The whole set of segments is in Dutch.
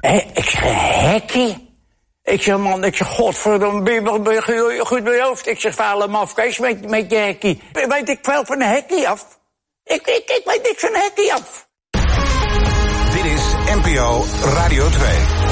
Ik zeg, hekkie? Ik zeg, man, godverdomme, ben je goed bij je hoofd? Ik zeg, vuile mafkees met je hekkie. Weet ik veel van een hekkie af? Ik weet niks van een hekkie af. Dit is NPO Radio 2.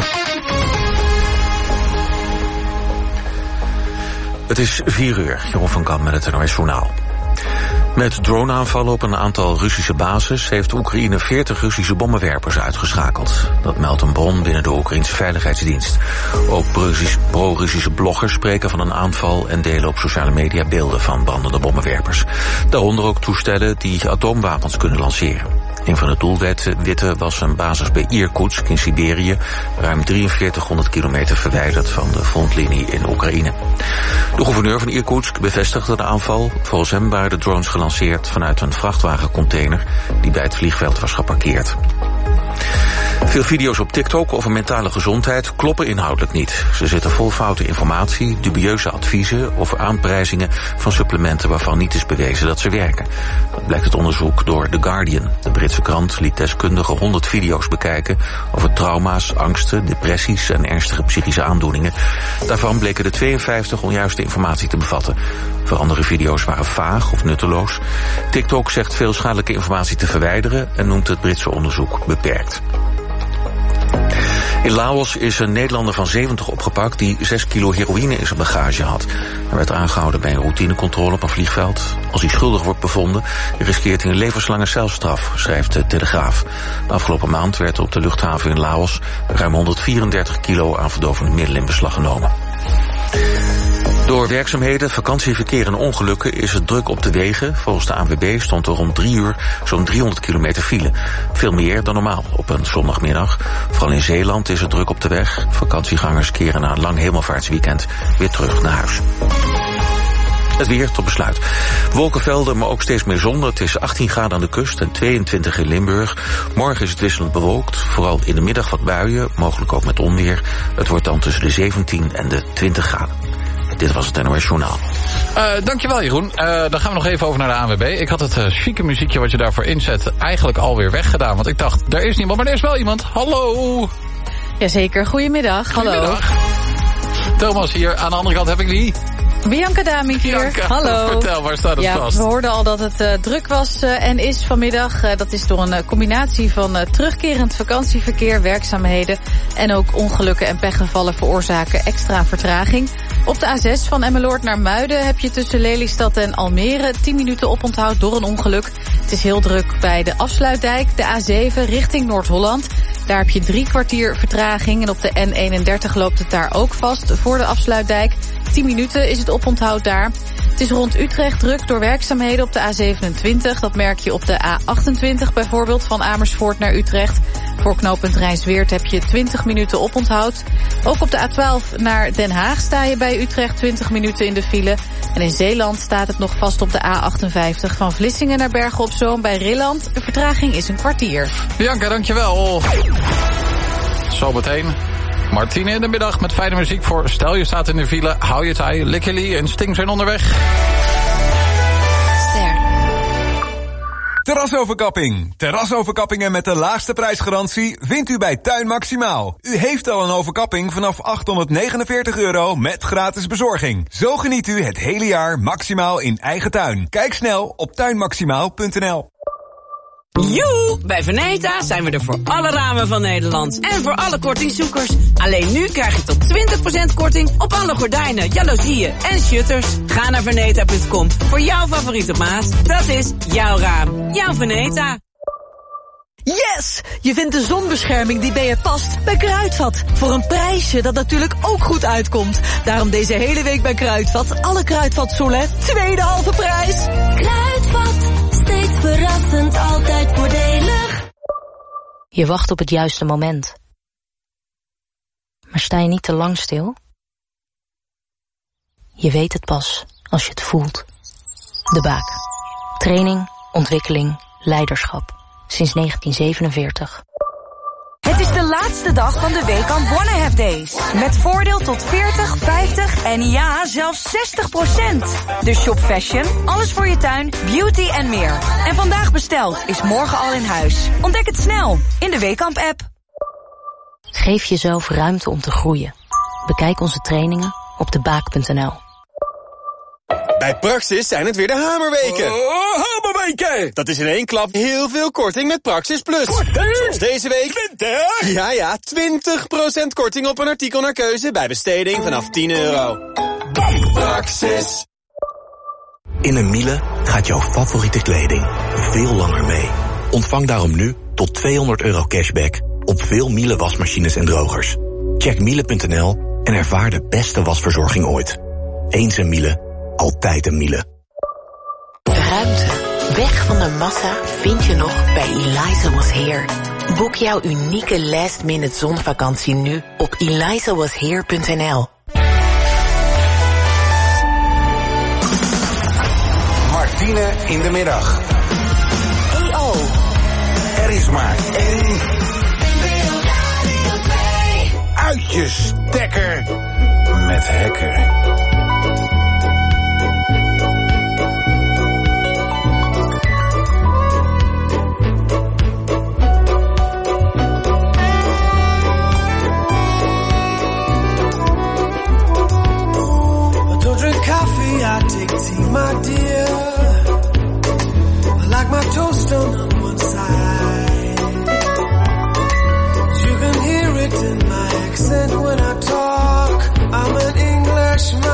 Het is 4 uur, Jeroen van Kamp met het NOS Journaal. Met droneaanvallen op een aantal Russische bases heeft Oekraïne 40 Russische bommenwerpers uitgeschakeld. Dat meldt een bron binnen de Oekraïnse Veiligheidsdienst. Ook pro-Russische bloggers spreken van een aanval en delen op sociale media beelden van brandende bommenwerpers. Daaronder ook toestellen die atoomwapens kunnen lanceren. Een van de doelwitten was een basis bij Irkutsk in Siberië, ruim 4300 kilometer verwijderd van de frontlinie in Oekraïne. De gouverneur van Irkutsk bevestigde de aanval. Volgens hem waren de drones gelanceerd vanuit een vrachtwagencontainer die bij het vliegveld was geparkeerd. Veel video's op TikTok over mentale gezondheid kloppen inhoudelijk niet. Ze zitten vol foute informatie, dubieuze adviezen of aanprijzingen van supplementen waarvan niet is bewezen dat ze werken. Dat blijkt uit onderzoek door The Guardian. De Britse krant liet deskundigen 100 video's bekijken over trauma's, angsten, depressies en ernstige psychische aandoeningen. Daarvan bleken de 52 onjuiste informatie te bevatten. Voor andere video's waren vaag of nutteloos. TikTok zegt veel schadelijke informatie te verwijderen en noemt het Britse onderzoek beperkt. In Laos is een Nederlander van 70 opgepakt die 6 kilo heroïne in zijn bagage had. Hij werd aangehouden bij een routinecontrole op een vliegveld. Als hij schuldig wordt bevonden, riskeert hij een levenslange celstraf, schrijft de Telegraaf. De afgelopen maand werd op de luchthaven in Laos ruim 134 kilo aan verdovende middelen in beslag genomen. Door werkzaamheden, vakantieverkeer en ongelukken is het druk op de wegen. Volgens de ANWB stond er rond 3 uur zo'n 300 kilometer file. Veel meer dan normaal op een zondagmiddag. Vooral in Zeeland is het druk op de weg. Vakantiegangers keren na een lang hemelvaartsweekend weer terug naar huis. Het weer tot besluit. Wolkenvelden, maar ook steeds meer zon. Het is 18 graden aan de kust en 22 in Limburg. Morgen is het wisselend bewolkt. Vooral in de middag wat buien, mogelijk ook met onweer. Het wordt dan tussen de 17 en de 20 graden. Dit was het NOS Journaal. Dankjewel Jeroen. Dan gaan we nog even over naar de ANWB. Ik had het chique muziekje wat je daarvoor inzet eigenlijk alweer weggedaan. Want ik dacht, er is niemand, maar er is wel iemand. Hallo! Jazeker, goedemiddag. Hallo. Thomas hier, aan de andere kant heb ik die. Bianca Dami hier. Bianca, hallo. Vertel, waar staat het vast? We hoorden al dat het druk was en is vanmiddag. Dat is door een combinatie van terugkerend vakantieverkeer, werkzaamheden en ook ongelukken en pechgevallen veroorzaken extra vertraging. Op de A6 van Emmeloord naar Muiden heb je tussen Lelystad en Almere 10 minuten oponthoud door een ongeluk. Het is heel druk bij de Afsluitdijk, de A7 richting Noord-Holland. Daar heb je 3 kwartier vertraging en op de N31 loopt het daar ook vast voor de Afsluitdijk. 10 minuten is het oponthoud daar. Het is rond Utrecht druk door werkzaamheden op de A27. Dat merk je op de A28 bijvoorbeeld van Amersfoort naar Utrecht. Voor knooppunt Rijnsweert heb je 20 minuten oponthoud. Ook op de A12 naar Den Haag sta je bij Utrecht 20 minuten in de file. En in Zeeland staat het nog vast op de A58 van Vlissingen naar Bergen op Zoom bij Rilland. De vertraging is een kwartier. Bianca, dankjewel. Zometeen Martine in de middag met fijne muziek voor Stel je staat in de file, hou je taai, Lickily en Sting zijn onderweg. Ster. Terrasoverkapping. Terrasoverkappingen met de laagste prijsgarantie vindt u bij Tuin Maximaal. U heeft al een overkapping vanaf €849 met gratis bezorging. Zo geniet u het hele jaar maximaal in eigen tuin. Kijk snel op tuinmaximaal.nl. Joe! Bij Veneta zijn we er voor alle ramen van Nederland. En voor alle kortingzoekers. Alleen nu krijg je tot 20% korting op alle gordijnen, jaloezieën en shutters. Ga naar veneta.com voor jouw favoriete maat. Dat is jouw raam. Jouw Veneta. Yes! Je vindt de zonbescherming die bij je past bij Kruidvat. Voor een prijsje dat natuurlijk ook goed uitkomt. Daarom deze hele week bij Kruidvat. Alle Kruidvat Soleil, tweede halve prijs. Kruidvat, steeds verrassend, altijd voordelig. Je wacht op het juiste moment. Maar sta je niet te lang stil? Je weet het pas als je het voelt. De Baak. Training, ontwikkeling, leiderschap. Sinds 1947. Het is de laatste dag van de Weekamp One Half Days. Met voordeel tot 40, 50 en ja, zelfs 60%. Dus shop fashion, alles voor je tuin, beauty en meer. En vandaag besteld is morgen al in huis. Ontdek het snel in de Weekamp-app. Geef jezelf ruimte om te groeien. Bekijk onze trainingen op debaak.nl. Bij Praxis zijn het weer de hamerweken. Hamerweken! Dat is in één klap heel veel korting met Praxis Plus. Zoals deze week. 20? Ja, 20% korting op een artikel naar keuze bij besteding vanaf €10. Praxis. In een Miele gaat jouw favoriete kleding veel langer mee. Ontvang daarom nu tot €200 cashback op veel Miele wasmachines en drogers. Check miele.nl en ervaar de beste wasverzorging ooit. Eens een Miele, altijd een Miele. Ruimte. Weg van de massa vind je nog bij Eliza Was Here. Boek jouw unieke last-minute zonvakantie nu op elizawashere.nl. Martine in de middag. EO. Er is maar één uit je stekker met Hacker. I take tea, my dear. I like my toast on one side. You can hear it in my accent when I talk. I'm an Englishman.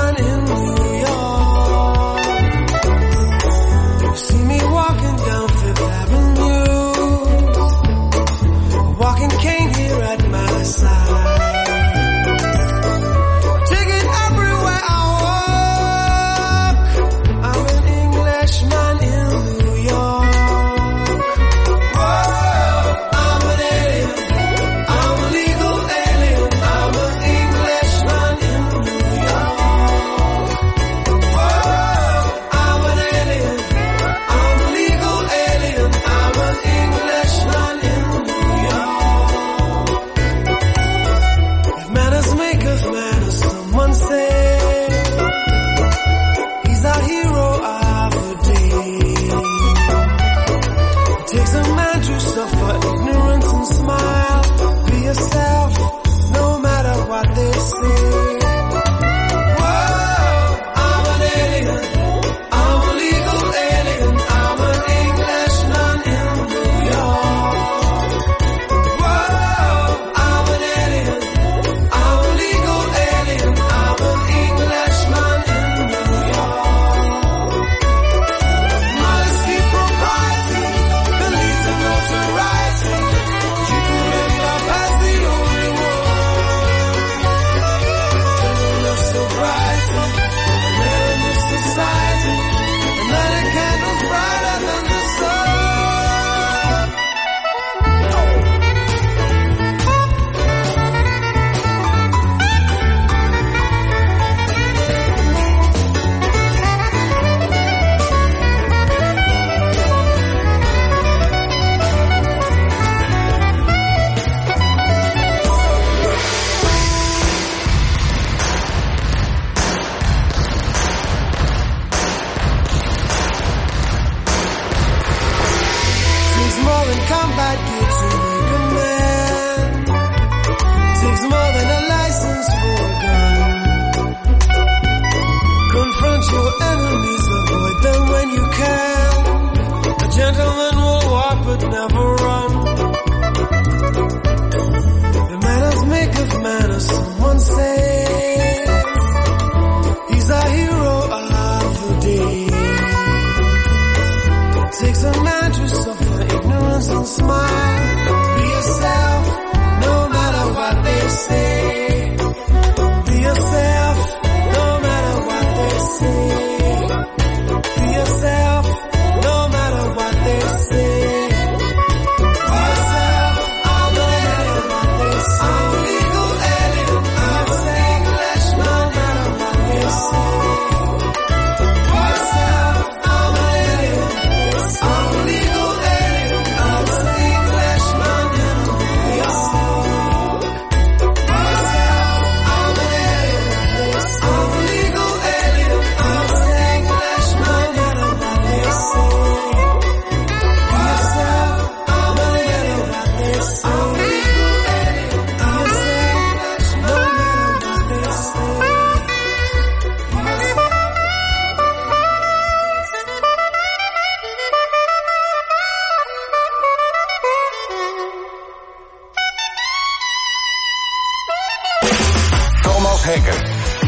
Hekker.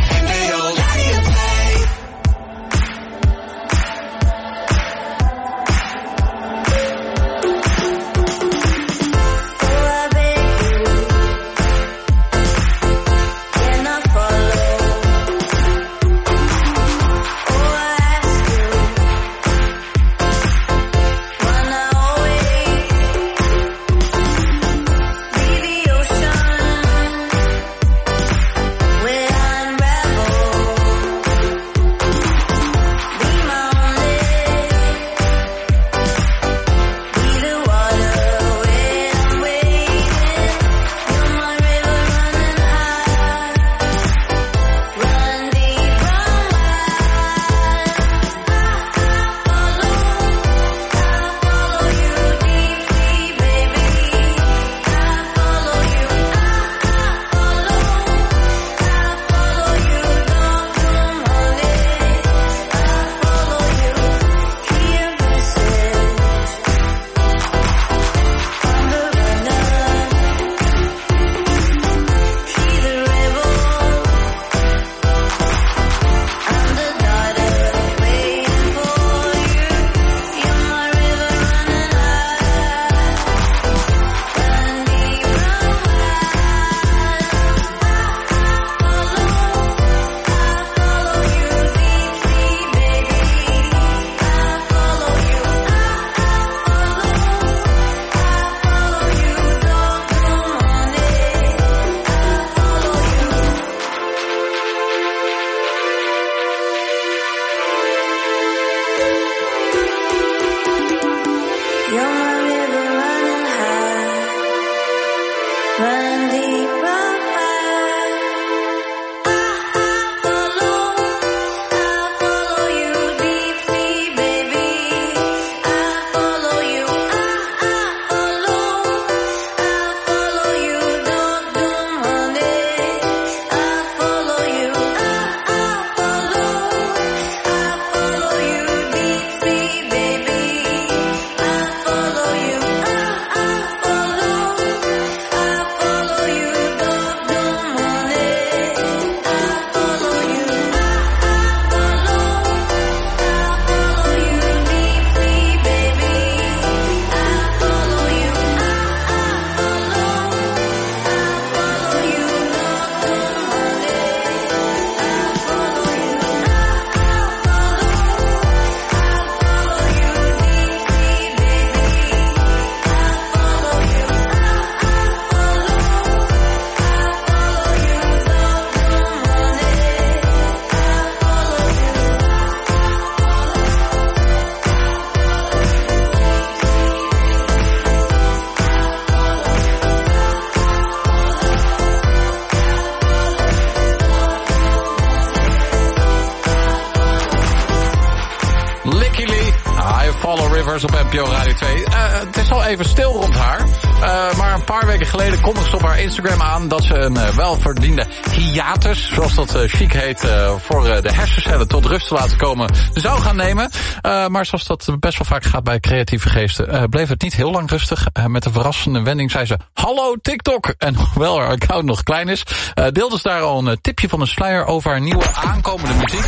Op NPO Radio 2. Het is al even stil rond haar. Maar een paar weken geleden kondigde ze op haar Instagram aan dat ze een welverdiende hiatus, zoals dat chic heet, voor de hersencellen tot rust te laten komen, zou gaan nemen. Maar zoals dat best wel vaak gaat bij creatieve geesten, bleef het niet heel lang rustig. Met een verrassende wending zei ze, hallo TikTok! En hoewel haar account nog klein is, deelde ze daar al een tipje van de sluier over haar nieuwe aankomende muziek.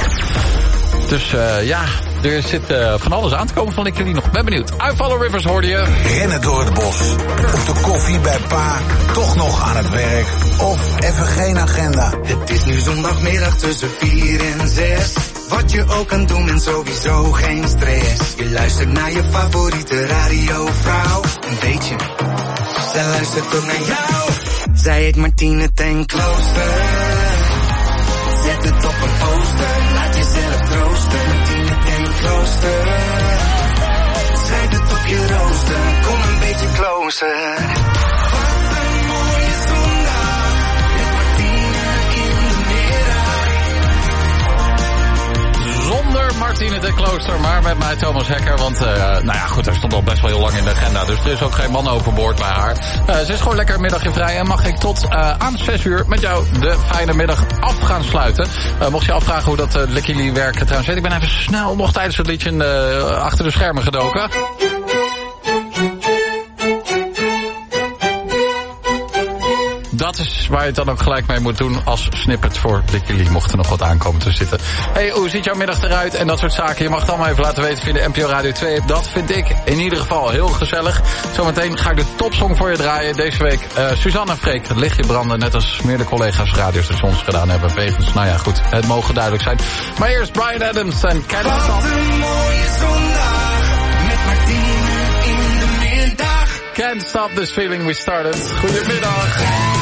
Dus ja, er zit van alles aan te komen van Licky Lee nog. Ben benieuwd. I Follow Rivers hoorde je. Rennen door het bos. Op de koffie bij pa. Toch nog aan het werk. Of even geen agenda. Het is nu zondagmiddag tussen 4 en 6. Wat je ook kan doen en sowieso geen stress. Je luistert naar je favoriete radiovrouw. Een beetje. Zij luistert ook naar jou. Zij heet Martine ten Klooster. Zet het op een poster. Laat jezelf troosten. Martine ten Klooster. Schrijf het op je rooster. Kom een beetje closer. Wat een mooie zondag. Met Martine in de middag. Zonder Martine ten Klooster, maar met mij Thomas Hekker. Want, nou ja, goed, er stond al best wel heel lang in de agenda. Dus er is ook geen man overboord bij haar. Ze is gewoon lekker een middagje vrij. En mag ik tot aan 6 uur met jou de fijne middag af gaan sluiten. Mocht je afvragen hoe dat Licky Lee werk trouwens weet. Ik ben even snel nog tijdens het liedje achter de schermen gedoken. dat is waar je het dan ook gelijk mee moet doen als snippet voor de jullie, mocht er nog wat aankomen te zitten. Hey, hoe ziet jouw middag eruit en dat soort zaken? Je mag het allemaal even laten weten via de NPO Radio 2. Dat vind ik in ieder geval heel gezellig. Zometeen ga ik de topsong voor je draaien. Deze week Suzanne en Freek, het lichtje branden, net als meerdere collega's radiostations gedaan hebben. Wegens, nou ja, goed, het mogen duidelijk zijn. Maar eerst Bryan Adams en Can't Stop. Wat een mooie zondag, met Martine in de middag. Can't Stop This Feeling We Started. Goedemiddag.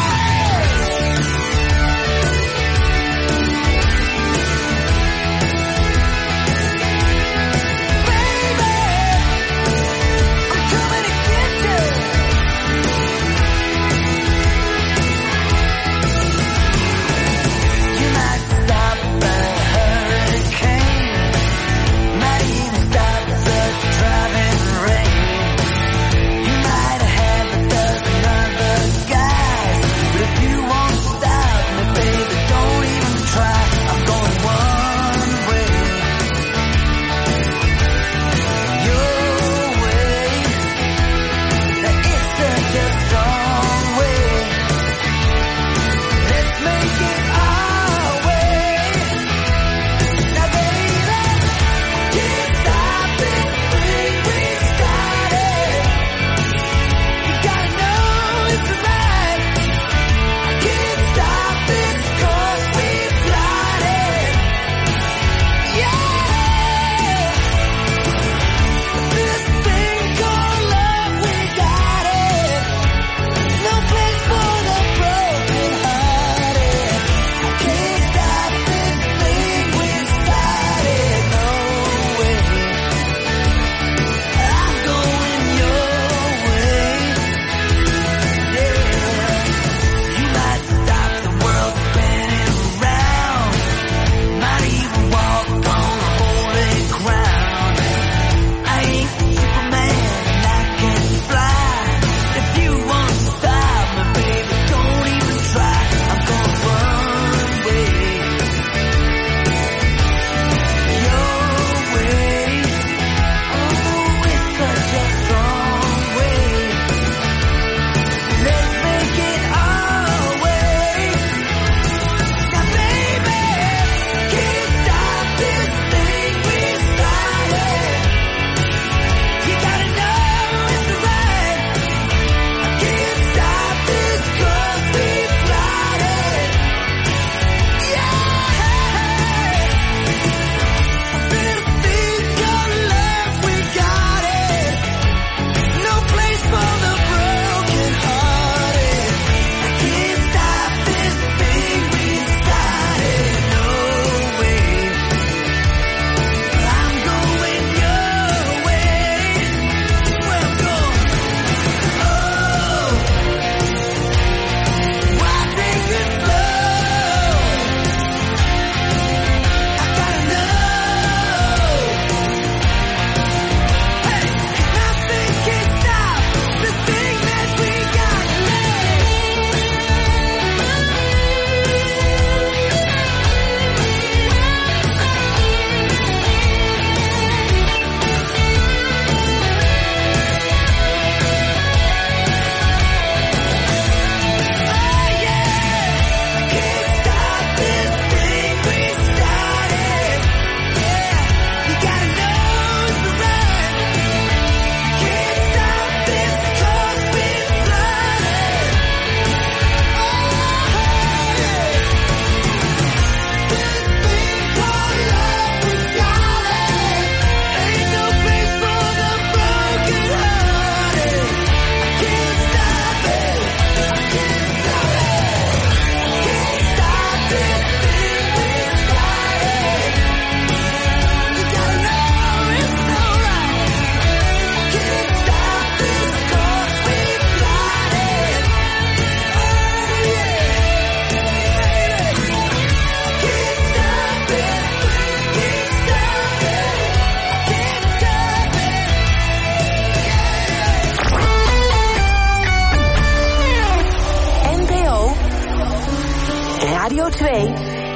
Radio 2.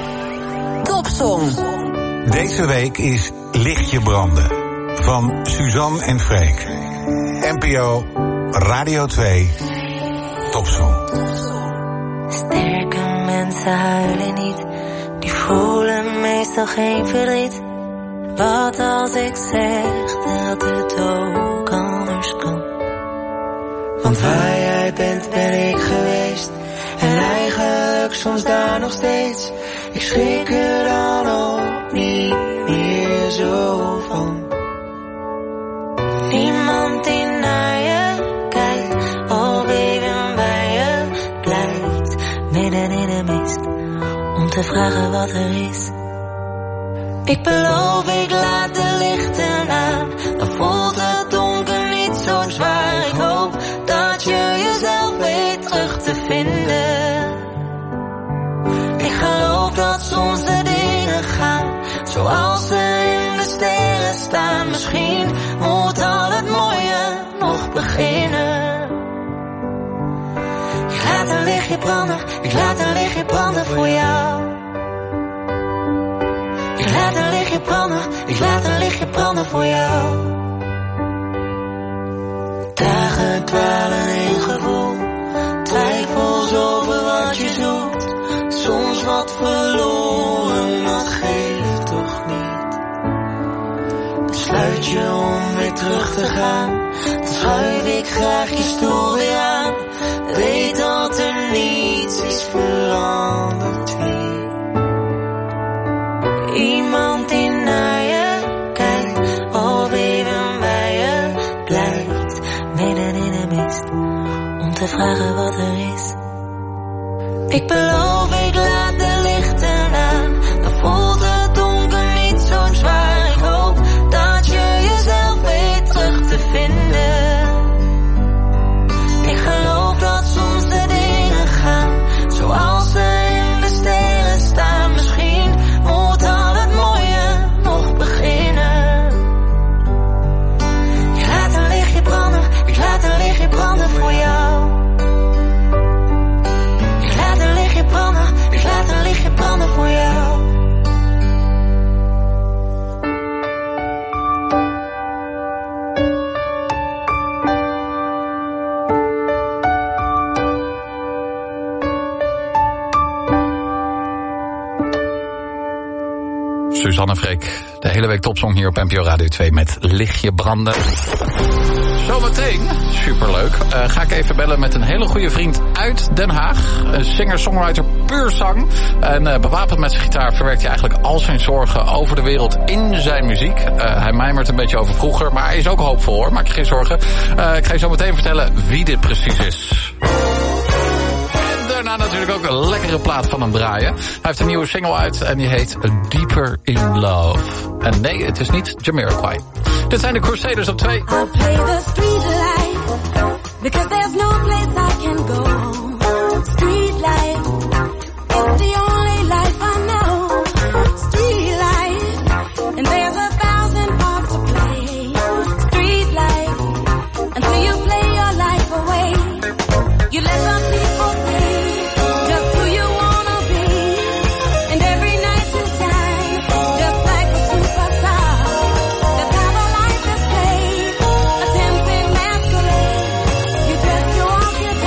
Topsong. Deze week is Lichtje branden van Suzanne en Freek. NPO Radio 2 Topsong. Sterke mensen huilen niet, die voelen meestal geen verdriet. Wat als ik zeg dat het ook anders kan? Want waar jij bent ben ik geweest, en eigenlijk soms daar nog steeds. Ik schrik er dan ook niet meer zo van. Niemand die naar je kijkt, of even bij je blijft. Midden in de mist, om te vragen wat er is. Ik beloof, ik laat de lichten aan, dan voelt het donker niet zo zwaar. Ik hoop dat je jezelf weet terug te vinden. Ik geloof dat soms de dingen gaan zoals ze in de sterren staan. Misschien moet al het mooie nog beginnen. Ik laat een lichtje branden, ik laat een lichtje branden voor jou. Ik laat een lichtje branden, ik laat een lichtje branden voor jou. Dagen dwalen in gevoel, twijfels over wat je zoekt. Soms wat verloren, dat geeft toch niet. Besluit je om weer terug te gaan, dan schuif ik graag je stoel weer aan. Weet dat er niets is veranderd hier. Iemand die naar je kijkt, of even bij je blijft. Midden in de mist, om te vragen wat er is. Ik beloof, ik laat de lichten aan, dan voelt het donker niet zo zwaar. Ik hoop dat je jezelf weet terug te vinden. Ik geloof dat soms de dingen gaan zoals ze in de sterren staan. Misschien moet al het mooie nog beginnen. Ik laat een lichtje branden, ik laat een lichtje branden voor jou. Ik laat een lichtje branden, ik laat een lichtje branden voor jou. Suzanne Freek, de hele week topsong hier op NPO Radio 2 met Lichtje Branden. Zometeen, superleuk, ga ik even bellen met een hele goede vriend uit Den Haag. Een singer-songwriter puur zang. En bewapend met zijn gitaar verwerkt hij eigenlijk al zijn zorgen over de wereld in zijn muziek. Hij mijmert een beetje over vroeger, maar hij is ook hoopvol hoor, maak je geen zorgen. Ik ga je zo meteen vertellen wie dit precies is. Daarna natuurlijk ook een lekkere plaat van hem draaien. Hij heeft een nieuwe single uit en die heet Deeper in Love. En nee, het is niet Jamiroquai. Dit zijn de Crusaders op 2. I'll play the street life, because there's no place I can go. Street life is the only life I know. Street life, and there's 1,000 parts to play. Street life, until you play your life away. You let some people see just who you wanna be, and every night you shine just like a superstar. That's how the life is played, a tempting masquerade. You dress, you walk, you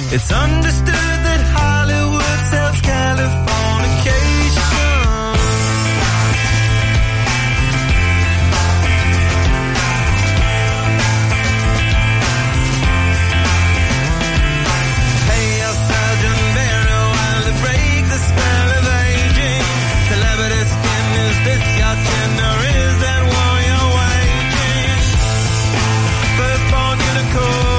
It's understood that Hollywood sells Californication. Pay your surgeon very well to break the spell of aging. Celebrity skin, is this your chin or is that war you're waging? Firstborn unicorn.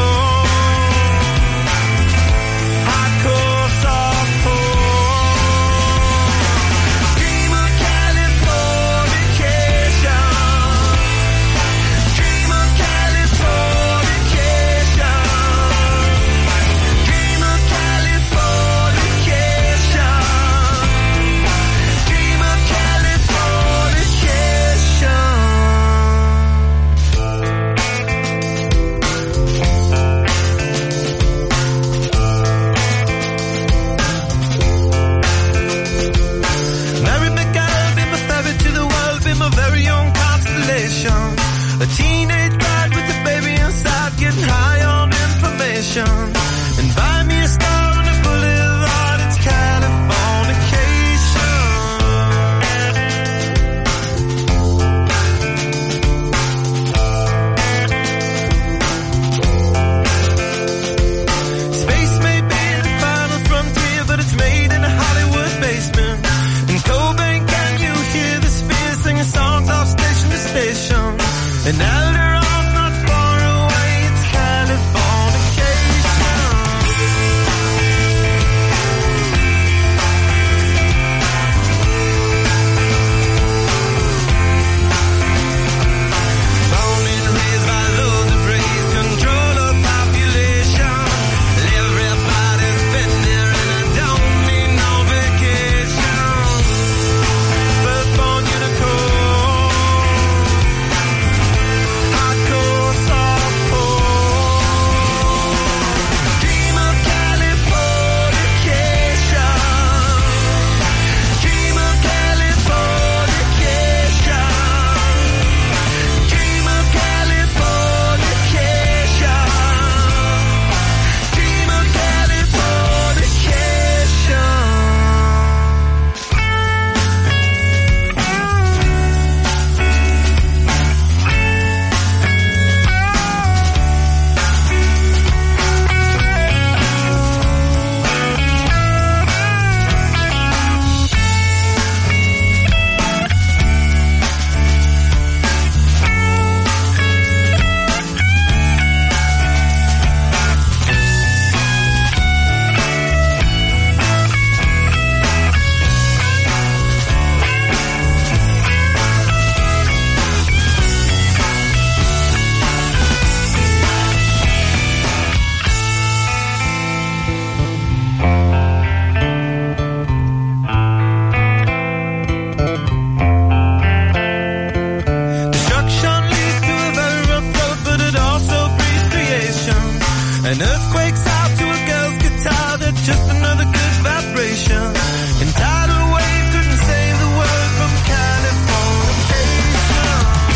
A teenage bride with a baby inside, getting high on information. And buy me a star on a boulevard, it's Californication. Space may be the final frontier, but it's made in a Hollywood basement. In Cobain, can you hear the sphere singing songs off station to station? And Alderon's not far away, it's Californication. Born and raised by those who praise control of population. Everybody's been there and I don't need no vacation. Firstborn unicorn. An earthquake's out to a girl's guitar, that's just another good vibration. And tidal wave couldn't save the world from Californication.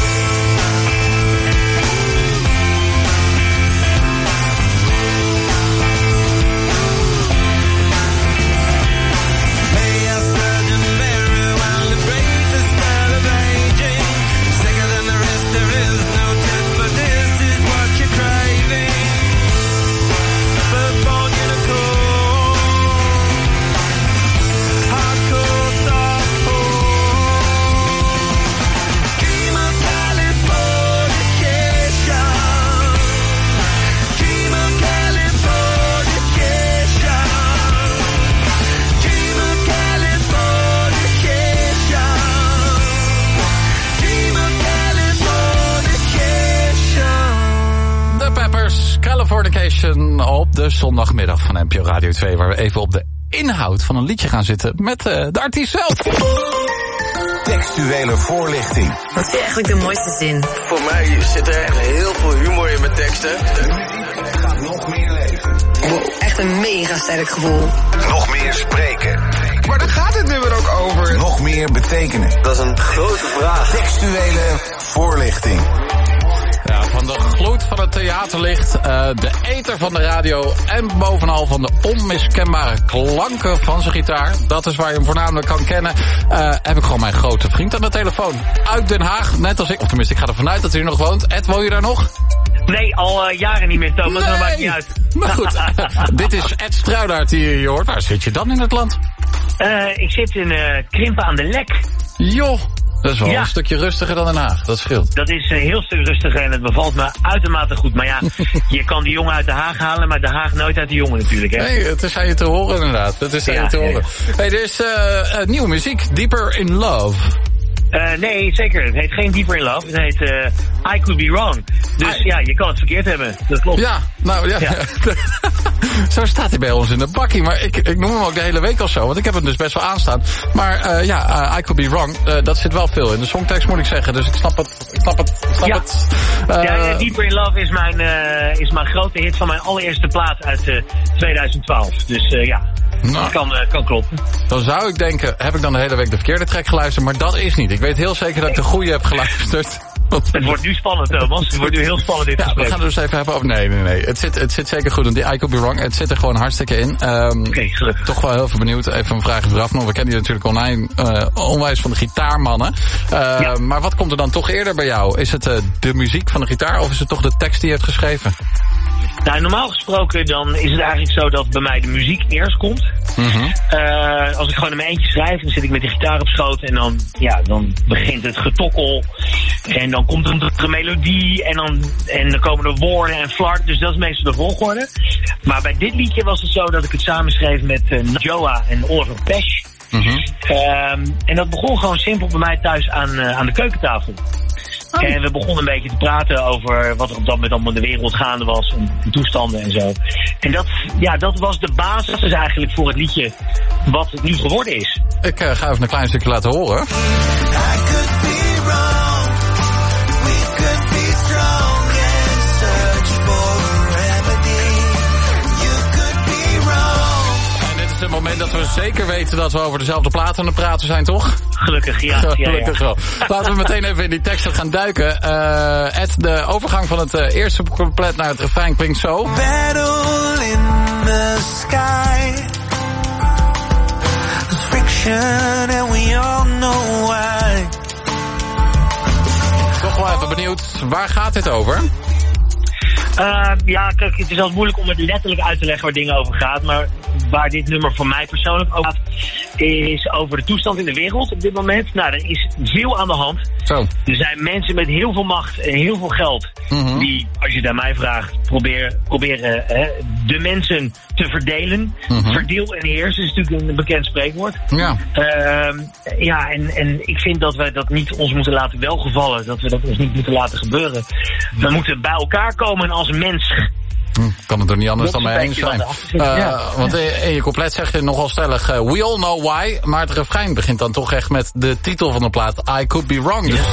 Pay your surgeon very well to break the spell of aging. Sicker than the rest, there is no test, but this is what you're craving. Firstborn unicorn, hardcore softcore, dream of Californication, dream of Californication, dream of Californication, dream of Californication. The Peppers, Californication op de zondagmiddag van NPO Radio 2... waar we even op de inhoud van een liedje gaan zitten met de artiest zelf. Textuele voorlichting. Wat is eigenlijk de mooiste zin? Voor mij zit er echt heel veel humor in mijn teksten. Gaat nog meer leven. Wow, echt een mega sterk gevoel. Nog meer spreken. Maar daar gaat het nummer ook over. Nog meer betekenen. Dat is een grote vraag. Textuele voorlichting. Ja, van de gloed van het theaterlicht, de ether van de radio en bovenal van de onmiskenbare klanken van zijn gitaar. Dat is waar je hem voornamelijk kan kennen. Heb ik gewoon mijn grote vriend aan de telefoon. Uit Den Haag, net als ik. Of tenminste, ik ga ervan uit dat hij er nog woont. Ed, woon je daar nog? Nee, al jaren niet meer, Thomas. Nee. Dat maakt niet uit. Maar goed, dit is Ed Struidaert die je hoort. Waar zit je dan in het land? Ik zit in Krimpen aan de Lek. Joh. Dat is wel een stukje rustiger dan Den Haag, dat scheelt. Dat is een heel stuk rustiger en het bevalt me uitermate goed. Maar ja, je kan die jongen uit Den Haag halen, maar Den Haag nooit uit die jongen natuurlijk. Hè? Nee, het is aan je te horen inderdaad. Het is aan je te horen. Hey, er is nieuwe muziek, Deeper in Love. Nee, zeker. Het heet geen Deeper in Love. Het heet I Could Be Wrong. Dus ja, je kan het verkeerd hebben. Dat klopt. Ja, nou ja. Zo staat hij bij ons in de bakkie. Maar ik noem hem ook de hele week al zo. Want ik heb hem dus best wel aanstaan. Maar I Could Be Wrong, dat zit wel veel in de songtekst moet ik zeggen. Dus ik snap het. Deeper in Love is mijn grote hit van mijn allereerste plaat uit 2012. Dus nou, kan kloppen. Dan zou ik denken, heb ik dan de hele week de verkeerde track geluisterd? Maar dat is niet. Ik weet heel zeker dat ik de goede heb geluisterd. Het wordt nu spannend, Thomas. Het wordt nu heel spannend dit gesprek. We gaan het dus even hebben over... Nee. Het zit zeker goed. Want die I Could Be Wrong, het zit er gewoon hartstikke in. Oké, gelukkig. Toch wel heel veel benieuwd. Even een vraag vooraf. We kennen die natuurlijk online onwijs van de gitaarmannen. Maar wat komt er dan toch eerder bij jou? Is het de muziek van de gitaar of is het toch de tekst die je hebt geschreven? Nou, normaal gesproken dan is het eigenlijk zo dat bij mij de muziek eerst komt. Mm-hmm. Als ik gewoon in mijn eentje schrijf, dan zit ik met de gitaar op schoot en dan begint het getokkel. En dan komt er een melodie en dan komen er woorden en flarden. Dus dat is meestal de volgorde. Maar bij dit liedje was het zo dat ik het samenschreef met Joa en Oliver Pesch. Mm-hmm. En dat begon gewoon simpel bij mij thuis aan de keukentafel. En we begonnen een beetje te praten over wat er op dat moment allemaal in de wereld gaande was. En toestanden en zo. En dat was de basis dus eigenlijk voor het liedje wat het nu geworden is. Ik ga even een klein stukje laten horen. I could be wrong. We could be strong and search for a remedy. You could be wrong. En dit is het moment dat we zeker weten dat we over dezelfde plaat aan het praten zijn, toch? Gelukkig, ja. Gelukkig wel. Laten we meteen even in die teksten gaan duiken. Ed, de overgang van het eerste couplet naar het refrein klinkt zo. Battle in the sky. There's friction and we all know why. Toch wel even benieuwd, waar gaat dit over? Kijk, het is altijd moeilijk om het letterlijk uit te leggen waar dingen over gaat. Maar waar dit nummer voor mij persoonlijk over gaat, is over de toestand in de wereld op dit moment. Nou, er is veel aan de hand. Zo. Er zijn mensen met heel veel macht en heel veel geld die, als je het aan mij vraagt, proberen de mensen te verdelen. Verdeel en heers is natuurlijk een bekend spreekwoord. Ja. En ik vind dat we dat niet ons moeten laten welgevallen. Dat we dat ons niet moeten laten gebeuren. We moeten bij elkaar komen als mens. Kan het er niet anders dan mee eens zijn. Want in je couplet zeg je nogal stellig, we all know why. Maar het refrein begint dan toch echt met de titel van de plaat, I Could Be Wrong. Dus...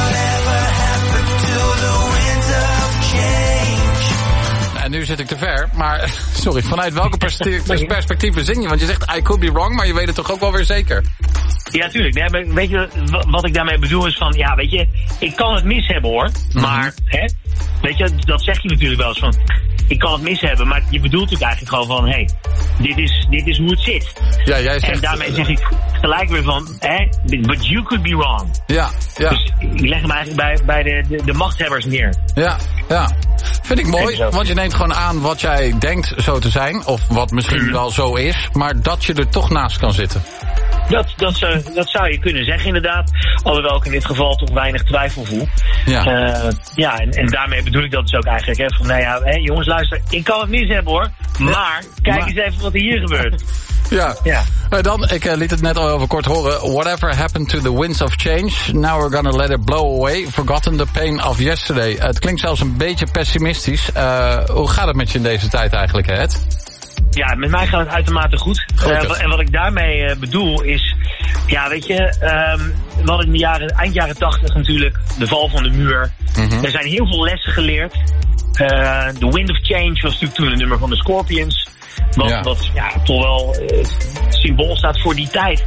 En nu zit ik te ver, maar sorry, vanuit welke perspectieven zing je? Want je zegt I could be wrong, maar je weet het toch ook wel weer zeker? Ja, tuurlijk. Nee, weet je wat ik daarmee bedoel is van, ja, weet je, ik kan het mis hebben hoor, maar, weet je, dat zeg je natuurlijk wel eens van, ik kan het mis hebben, maar je bedoelt natuurlijk eigenlijk gewoon van, hey, dit is hoe het zit. Ja, jij zegt... En daarmee zeg ik gelijk weer van, but you could be wrong. Ja. Dus ik leg hem eigenlijk bij de machthebbers neer. Ja. Vind ik mooi, want je neemt gewoon aan wat jij denkt zo te zijn, of wat misschien wel zo is, maar dat je er toch naast kan zitten. Dat zou je kunnen zeggen inderdaad. Alhoewel ik in dit geval toch weinig twijfel voel. Ja. En daarmee bedoel ik dat dus ook eigenlijk. Hè, van, nou ja, jongens luister, ik kan het mis hebben hoor. Maar kijk eens even wat er hier gebeurt. Ja. Ik liet het net al even kort horen. Whatever happened to the winds of change. Now we're gonna let it blow away. Forgotten the pain of yesterday. Het klinkt zelfs een beetje pessimistisch. Hoe gaat het met je in deze tijd eigenlijk, Ed? Ja, met mij gaat het uitermate goed. En wat ik daarmee bedoel is... Ja, weet je... we hadden in de eind jaren 80 natuurlijk de val van de muur. Er zijn heel veel lessen geleerd. The Wind of Change was natuurlijk toen een nummer van de Scorpions. Wat toch wel symbool staat voor die tijd.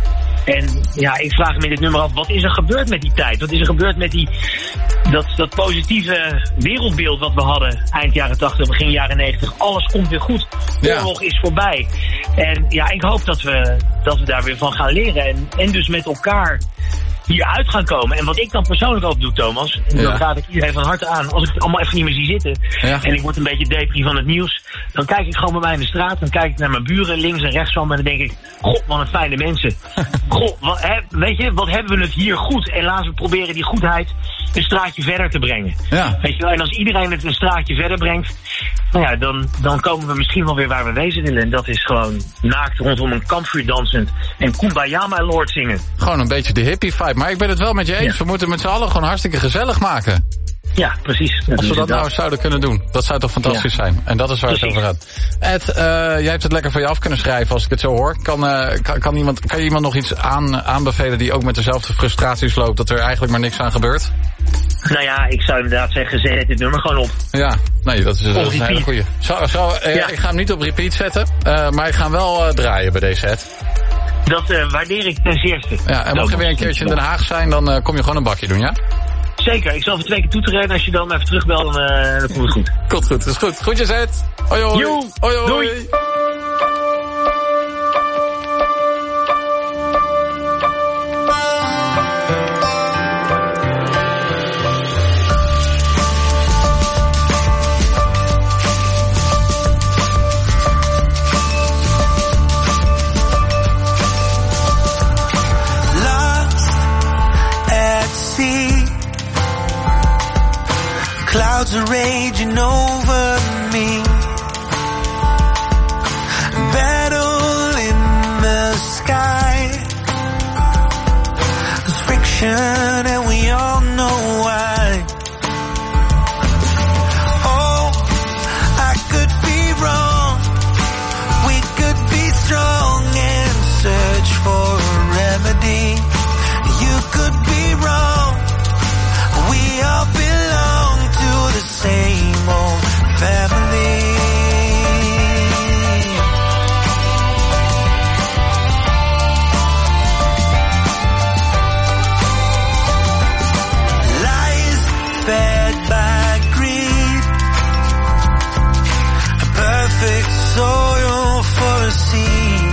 En ja, ik vraag me in dit nummer af, wat is er gebeurd met die tijd? Wat is er gebeurd met dat positieve wereldbeeld wat we hadden eind jaren 80, begin jaren 90? Alles komt weer goed. Oorlog is voorbij. En ja, ik hoop dat we daar weer van gaan leren. En dus met elkaar hieruit gaan komen. En wat ik dan persoonlijk ook doe, Thomas, en dat raad ik iedereen van harte aan, als ik het allemaal even niet meer zie zitten, en ik word een beetje depri van het nieuws, dan kijk ik gewoon bij mij in de straat, dan kijk ik naar mijn buren links en rechts van me en dan denk ik, god, wat een fijne mensen. God, weet je, wat hebben we het hier goed? En laten we proberen die goedheid een straatje verder te brengen. Ja. Weet je wel? En als iedereen het een straatje verder brengt, nou ja, dan komen we misschien wel weer waar we wezen willen. En dat is gewoon naakt rondom een kampvuur dansend en Kumbaya my lord zingen. Gewoon een beetje de hippie vibe. Maar ik ben het wel met je eens. Ja. We moeten met z'n allen gewoon hartstikke gezellig maken. Ja, precies. Als we dat nou zouden kunnen doen. Dat zou toch fantastisch zijn. En dat is waar het over gaat. Ed, jij hebt het lekker van je af kunnen schrijven als ik het zo hoor. Kan je iemand nog iets aanbevelen die ook met dezelfde frustraties loopt, dat er eigenlijk maar niks aan gebeurt? Nou ja, ik zou inderdaad zeggen, zet dit nummer gewoon op. Ja, nee, dat is een hele goeie. Ik ga hem niet op repeat zetten, maar ik ga hem wel draaien bij deze set. Dat waardeer ik ten zeerste. Ja, en mocht je weer een keertje in Den Haag zijn, dan kom je gewoon een bakje doen, ja? Zeker, ik zal even 2 keer toeteren en als je dan even terugbelt, dan komt het goed. Komt goed, dat is goed. Groetjes, Ed. Hoi, hoi. Hoi, hoi. Doei. Clouds are raging over me. Battle in the sky. There's friction and we all know why. Oh, I could be wrong. We could be strong and search for a remedy. You could be wrong. We all belong to the same old family. Lies fed by greed, a perfect soil for a seed.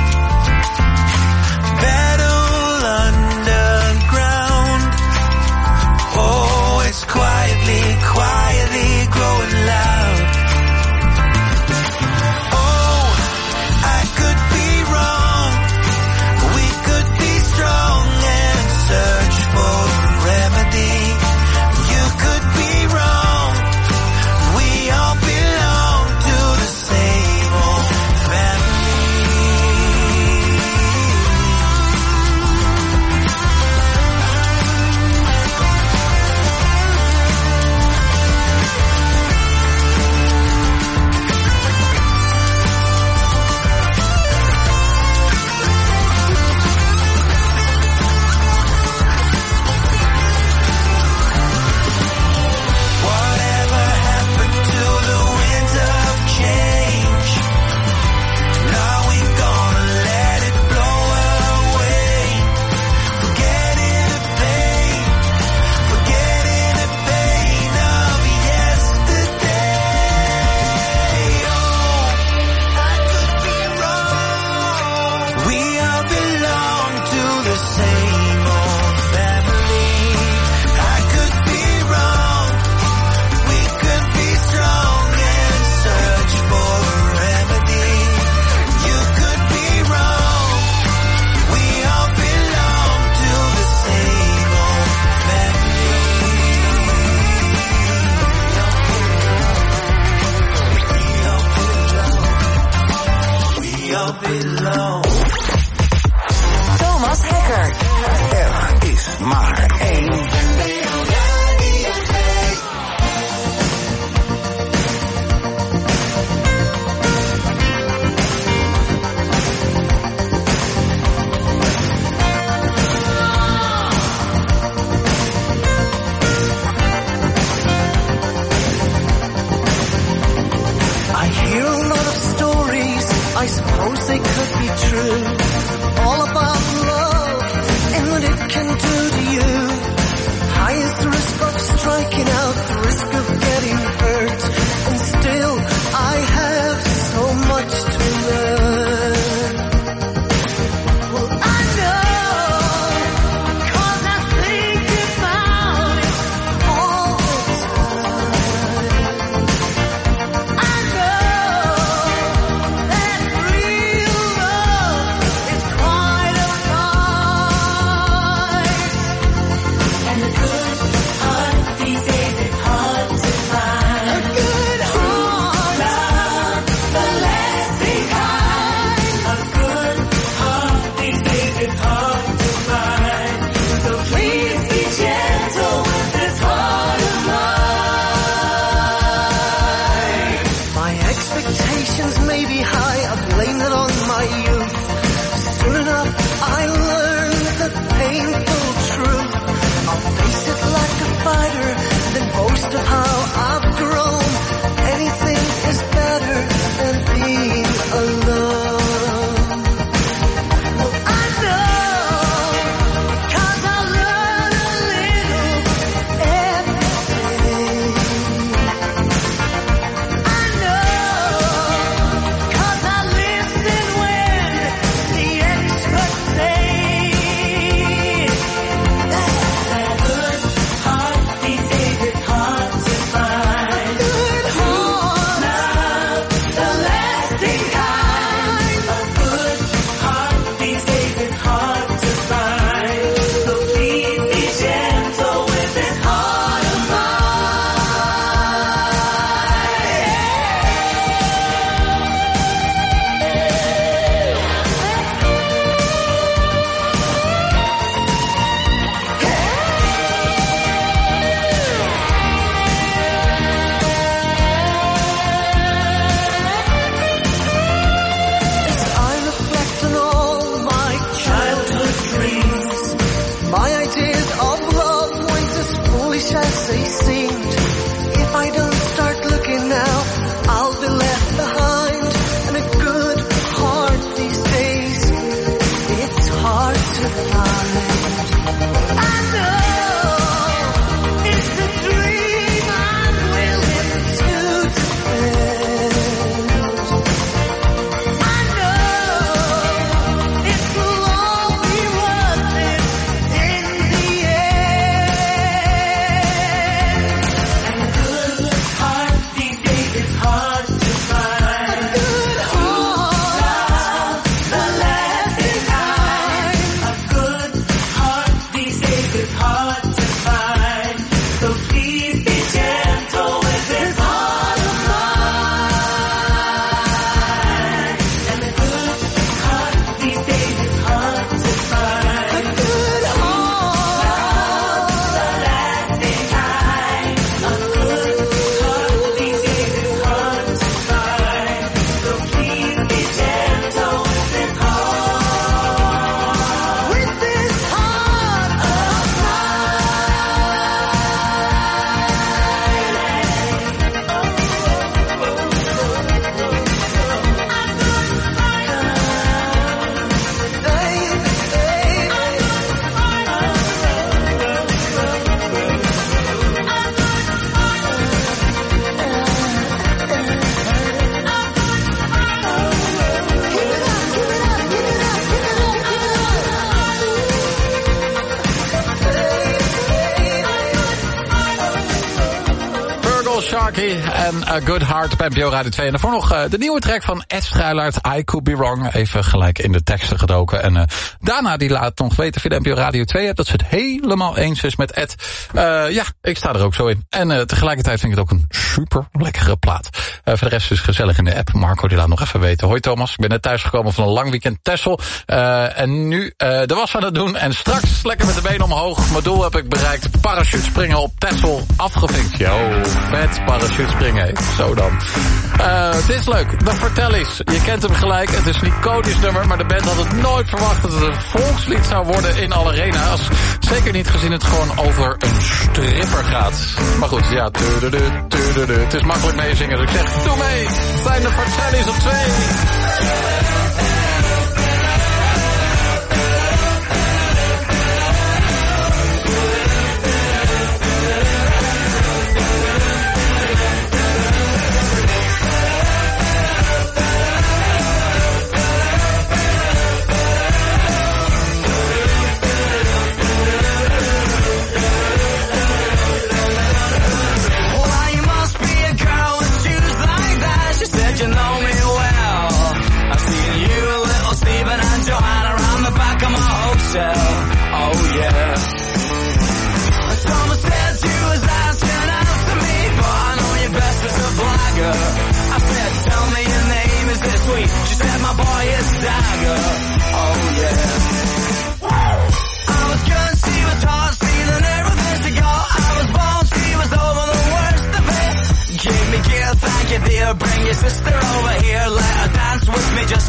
Battle underground. Oh, it's quietly growing loud. Oh, I could be wrong. We could be strong and search for a remedy. You could be wrong. We all belong to the same old family. Whatever happened to the winds of change? Now we're gonna let it blow away. Forgetting the pain of yesterday. Oh, I could be wrong. We all belong to the same old family. I could be wrong. We could be strong and search for a remedy. You could be wrong. We all belong to the same old family. We all belong. Thomas Hekker. Er is maar één. I hear a lot of stories, I suppose they could be true. All about love expectations may be high, I blame it on my youth. Soon enough, I learned the painful truth. I'll face it like a fighter, then boast of how I've grown. Anything is better than being alone. Well, I know, 'cause I learn a little every day. I know, 'cause I listen when the experts say that good heart these days is hard to find. A good heart, love, the lasting kind. A good heart these days is hard to find. So please be gentle with this heart of I reflect on all my childhood dreams. My ideas of love weren't as foolish as they seemed. If I don't start looking now, I'll be left behind. And a good heart these days, it's hard to find. I know it's a dream I'm willing to defend. I know it will all be worth it in the end. And a good heart these days is hard to find. A good heart, the lasting kind. A good heart these days is hard to find. So please be gentle with this heart of mine. And a good heart these days is hard to find. A good heart, the lasting kind. A good heart these days is hard to find. So please be gentle with this heart. With this heart of Virgil, Sharky en A Good Heart bij NPO Radio 2. En daarvoor nog de nieuwe track van Ed Struilaert, I Could Be Wrong. Even gelijk in de teksten gedoken. En daarna die laat nog weten via de NPO Radio 2 dat ze het helemaal eens is met Ed. Ja, ik sta er ook zo in. En tegelijkertijd vind ik het ook een super lekkere plaat. Voor de rest is het gezellig in de app. Marco die laat nog even weten. Hoi Thomas, ik ben net thuisgekomen van een lang weekend Texel. En nu de was aan het doen. En straks lekker met de benen omhoog. Mijn doel heb ik bereikt. Parachute springen op Texel afgevinkt. Yo, vet parachute springen. Zo dan. Het is leuk. De Vertellies. Je kent hem gelijk. Het is een iconisch nummer. Maar de band had het nooit verwacht dat het een volkslied zou worden in alle arena's. Zeker niet gezien het gewoon over een stripper gaat. Maar goed, ja. Het is makkelijk meezingen. Dus ik zeg, doe mee. Het zijn de Vertellies op 2. you know me well. I see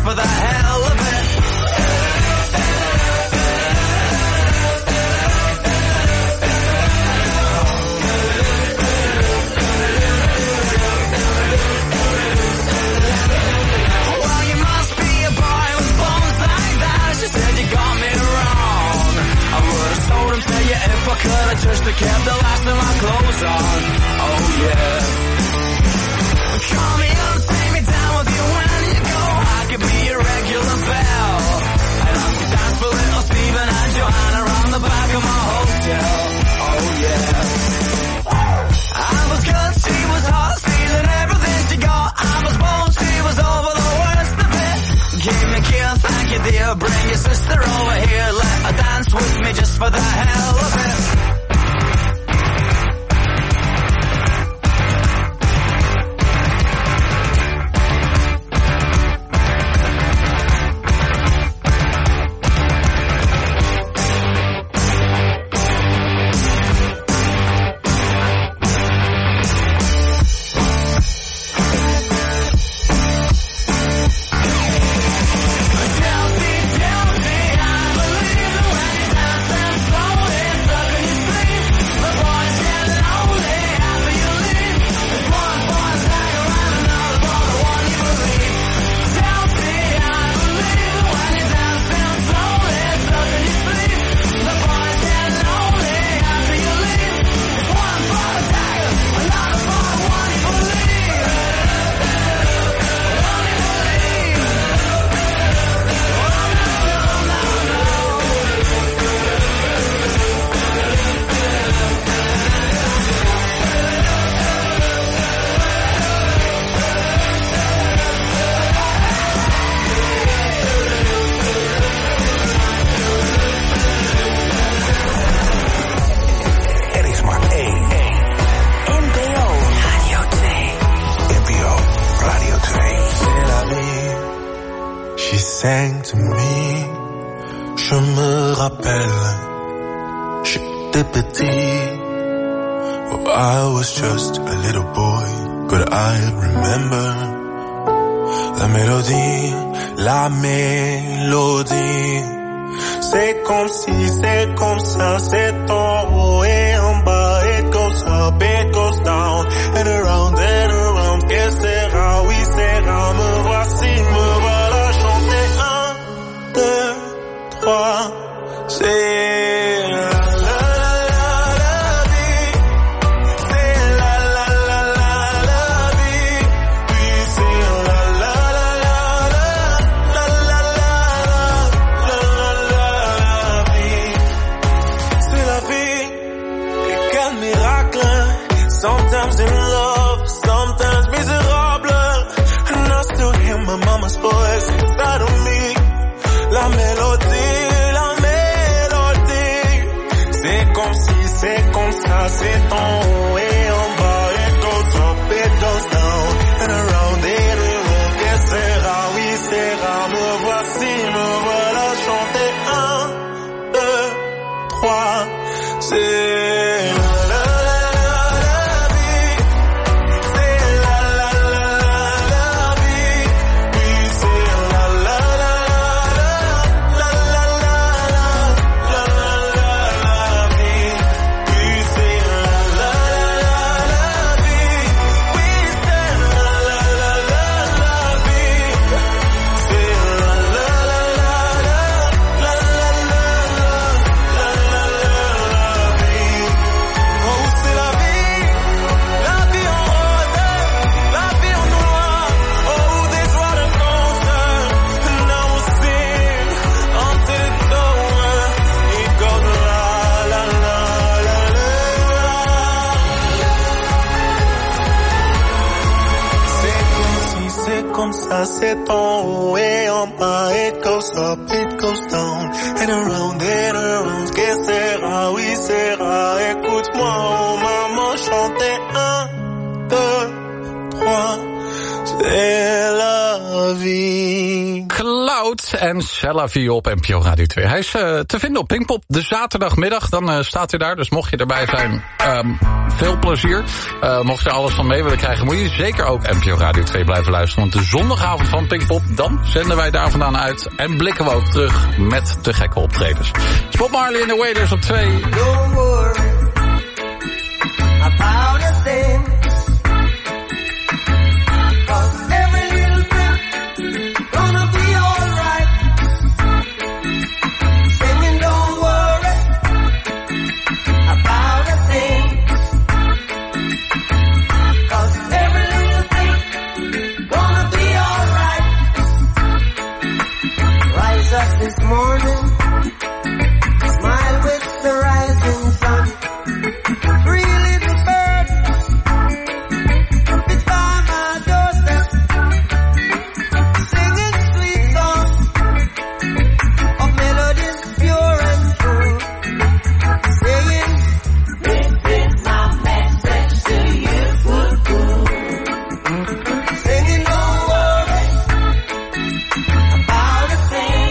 for the hell of it. Well, you must be a boy with bones like that. She said you got me wrong. I would've told him to you if I could've just kept the last of my clothes on. Oh yeah. Call me up, take me down with you when you go. I could be a regular belle. I'd love to dance for little Stephen and Joanna around the back of my hotel. Oh yeah. I was good, she was hot, stealing everything she got. I was bold, she was over the worst of it. Give me a kiss, thank you dear. Bring your sister over here, let her dance with me just for the hell of it. sang to me. Je me rappelle, j'étais petit. Oh, I was just a little boy, but I remember la mélodie, la mélodie. C'est comme si, c'est comme ça, c'est en haut et en bas. It goes up, it goes down, and around, que sera, oui sera. Me voici, me voilà chanter 1, 2, 3, c'est la la la la vie, c'est la la la la la vie, puis c'est la la la la la la la la la vie, c'est la vie, et quel miracle, sometimes in love, sometimes miserable, and I still hear my mama's voice inside of me, la mélodie. C'est comme ça, c'est en haut et en bas. It goes up, it goes down, and around it, que sera, oui sera. Me voici, me voilà chanter 1, 2, 3, c'est c'est en haut et en bas. It goes up, it goes down, and around, que sera, oui sera. Écoute-moi, oh maman, chanter 1, 2, 3, c'est la vie. Cloud en Cellavi op NPO Radio 2. Hij is te vinden op Pinkpop de zaterdagmiddag. Dan staat hij daar, dus mocht je erbij zijn, veel plezier. Mocht je alles van mee willen krijgen, moet je zeker ook NPO Radio 2 blijven luisteren. Want de zondagavond van Pinkpop, dan zenden wij daar vandaan uit. En blikken we ook terug met te gekke optredens. Bob Marley en The Wailers op 2. Don't worry about a thing. This morning, smile with the rising sun. 3 little birds, it's by my doorstep, singing sweet songs of melodies pure and true, saying, this is my message to you. Singing, don't worry about a thing.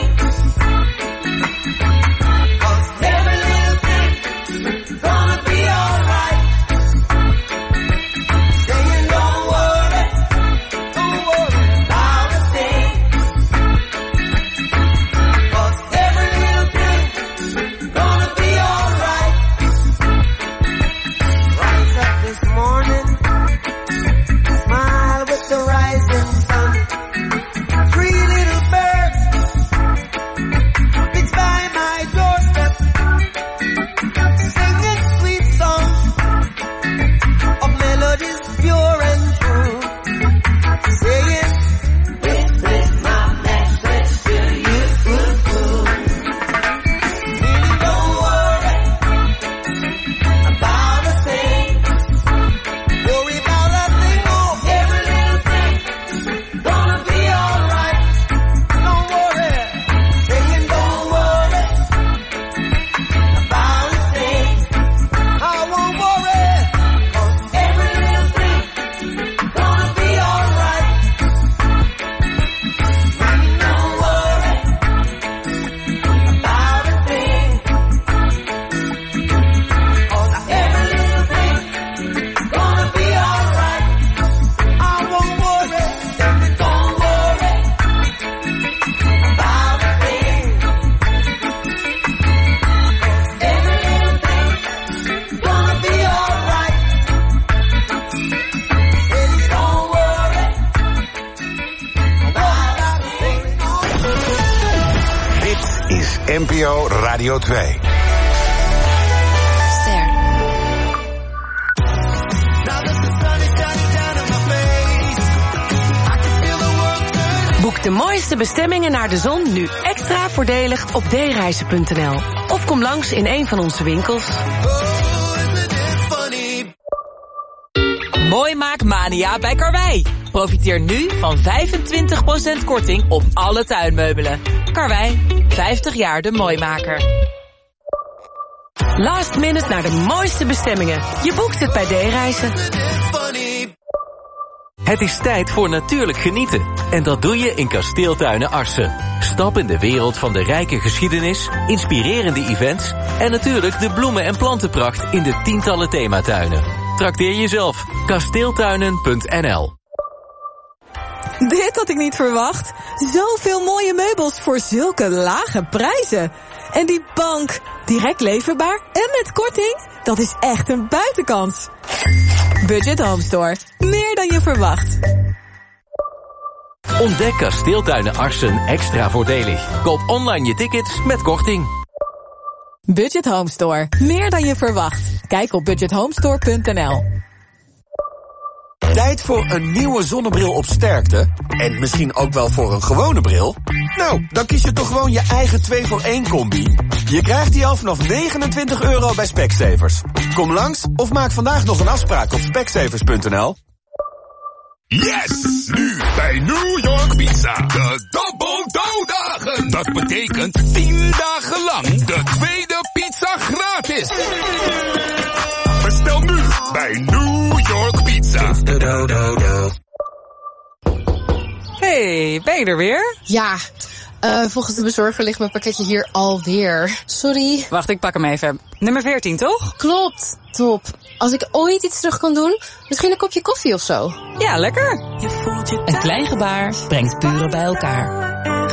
NPO Radio 2. Boek de mooiste bestemmingen naar de zon nu extra voordelig op dereizen.nl. Of kom langs in een van onze winkels. Mooimaakmania bij Karwei. Profiteer nu van 25% korting op alle tuinmeubelen. Karwei, 50 jaar de mooimaker. Last minute naar de mooiste bestemmingen. Je boekt het bij D-reizen. Het is tijd voor natuurlijk genieten. En dat doe je in Kasteeltuinen Arsen. Stap in de wereld van de rijke geschiedenis, inspirerende events en natuurlijk de bloemen- en plantenpracht in de tientallen thematuinen. Trakteer jezelf. Kasteeltuinen.nl. Dit had ik niet verwacht. Zoveel mooie meubels voor zulke lage prijzen. En die bank, direct leverbaar en met korting. Dat is echt een buitenkans. Budget Home Store. Meer dan je verwacht. Ontdek Kasteeltuinen Arsen extra voordelig. Koop online je tickets met korting. Budget Home Store. Meer dan je verwacht. Kijk op budgethomestore.nl. Tijd voor een nieuwe zonnebril op sterkte? En misschien ook wel voor een gewone bril? Nou, dan kies je toch gewoon je eigen 2-voor-1 combi. Je krijgt die al vanaf €29 bij Specsavers. Kom langs of maak vandaag nog een afspraak op specsavers.nl. Yes! Nu bij New York Pizza. De Double Dough Dagen. Dat betekent 10 dagen lang de tweede pizza gratis. Bestel nu bij New York Pizza. Hey, ben je er weer? Ja, Volgens de bezorger ligt mijn pakketje hier alweer. Sorry. Wacht, ik pak hem even. Nummer 14, toch? Klopt. Top. Als ik ooit iets terug kan doen, misschien een kopje koffie of zo. Ja, lekker. Een klein gebaar brengt buren bij elkaar.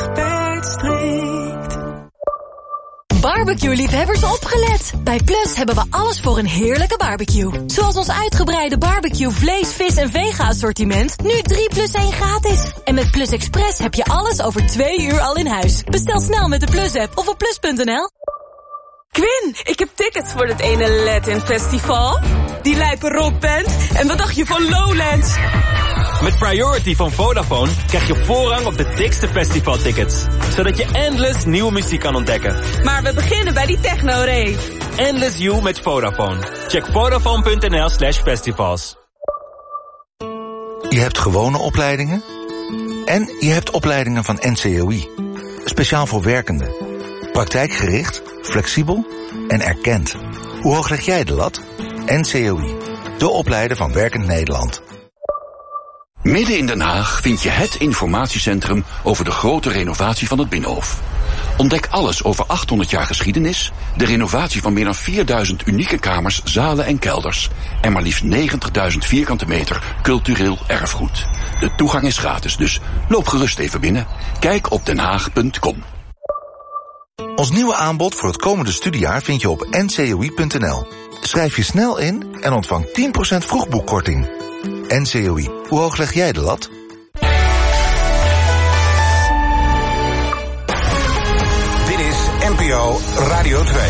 Barbecue-liefhebbers opgelet! Bij Plus hebben we alles voor een heerlijke barbecue. Zoals ons uitgebreide barbecue vlees, vis en vega-assortiment. Nu 3+1 gratis. En met Plus Express heb je alles over 2 uur al in huis. Bestel snel met de Plus-app of op plus.nl. Quinn, ik heb tickets voor het ene Latin Festival. Die lijpe rockband. En wat dacht je van Lowlands? Met Priority van Vodafone krijg je voorrang op de dikste festivaltickets. Zodat je endless nieuwe muziek kan ontdekken. Maar we beginnen bij die techno-rave. Endless You met Vodafone. Check vodafone.nl/festivals. Je hebt gewone opleidingen en je hebt opleidingen van NCOI. Speciaal voor werkenden. Praktijkgericht, flexibel en erkend. Hoe hoog leg jij de lat? NCOI, de opleider van Werkend Nederland. Midden in Den Haag vind je het informatiecentrum over de grote renovatie van het Binnenhof. Ontdek alles over 800 jaar geschiedenis, de renovatie van meer dan 4000 unieke kamers, zalen en kelders en maar liefst 90.000 vierkante meter cultureel erfgoed. De toegang is gratis, dus loop gerust even binnen. Kijk op denhaag.com. Ons nieuwe aanbod voor het komende studiejaar vind je op ncoi.nl. Schrijf je snel in en ontvang 10% vroegboekkorting. NCOI, hoe hoog leg jij de lat? Dit is NPO Radio 2.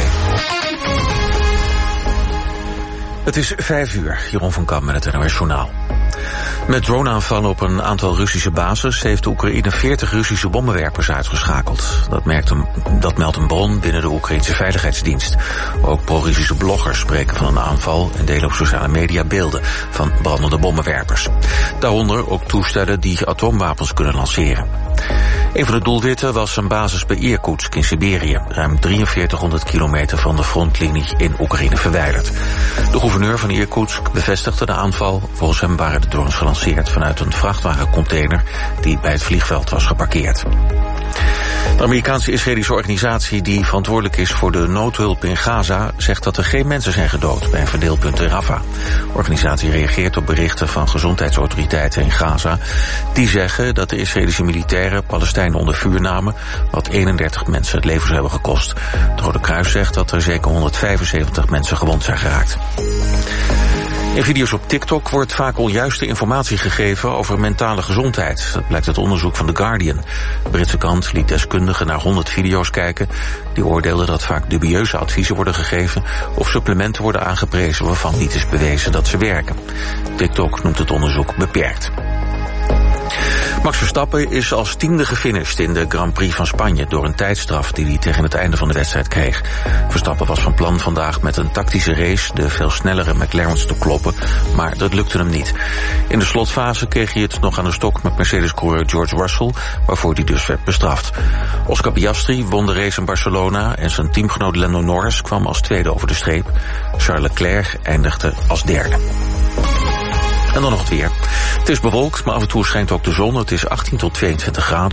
Het is 5 uur, Jeroen van Kamp met het NOS Journaal. Met droneaanvallen op een aantal Russische bases heeft de Oekraïne 40 Russische bommenwerpers uitgeschakeld. Dat meldt een bron binnen de Oekraïnse Veiligheidsdienst. Ook pro-Russische bloggers spreken van een aanval en delen op sociale media beelden van brandende bommenwerpers. Daaronder ook toestellen die atoomwapens kunnen lanceren. Een van de doelwitten was een basis bij Irkutsk in Siberië, ruim 4300 kilometer van de frontlinie in Oekraïne verwijderd. De gouverneur van Irkutsk bevestigde de aanval. Volgens hem waren de drones gelanceerd vanuit een vrachtwagencontainer die bij het vliegveld was geparkeerd. De Amerikaanse Israëlische organisatie die verantwoordelijk is voor de noodhulp in Gaza zegt dat er geen mensen zijn gedood bij een verdeelpunt in Rafah. De organisatie reageert op berichten van gezondheidsautoriteiten in Gaza. Die zeggen dat de Israëlische militairen Palestijnen onder vuur namen, wat 31 mensen het leven zou hebben gekost. Het Rode Kruis zegt dat er zeker 175 mensen gewond zijn geraakt. In video's op TikTok wordt vaak onjuiste informatie gegeven over mentale gezondheid. Dat blijkt uit onderzoek van The Guardian. De Britse krant liet deskundigen naar 100 video's kijken. Die oordeelden dat vaak dubieuze adviezen worden gegeven of supplementen worden aangeprezen waarvan niet is bewezen dat ze werken. TikTok noemt het onderzoek beperkt. Max Verstappen is als 10e gefinished in de Grand Prix van Spanje door een tijdstraf die hij tegen het einde van de wedstrijd kreeg. Verstappen was van plan vandaag met een tactische race de veel snellere McLaren's te kloppen, maar dat lukte hem niet. In de slotfase kreeg hij het nog aan de stok met Mercedes-coureur George Russell, waarvoor hij dus werd bestraft. Oscar Piastri won de race in Barcelona en zijn teamgenoot Lando Norris kwam als tweede over de streep. Charles Leclerc eindigde als derde. En dan nog het weer. Het is bewolkt, maar af en toe schijnt ook de zon. Het is 18 tot 22 graden.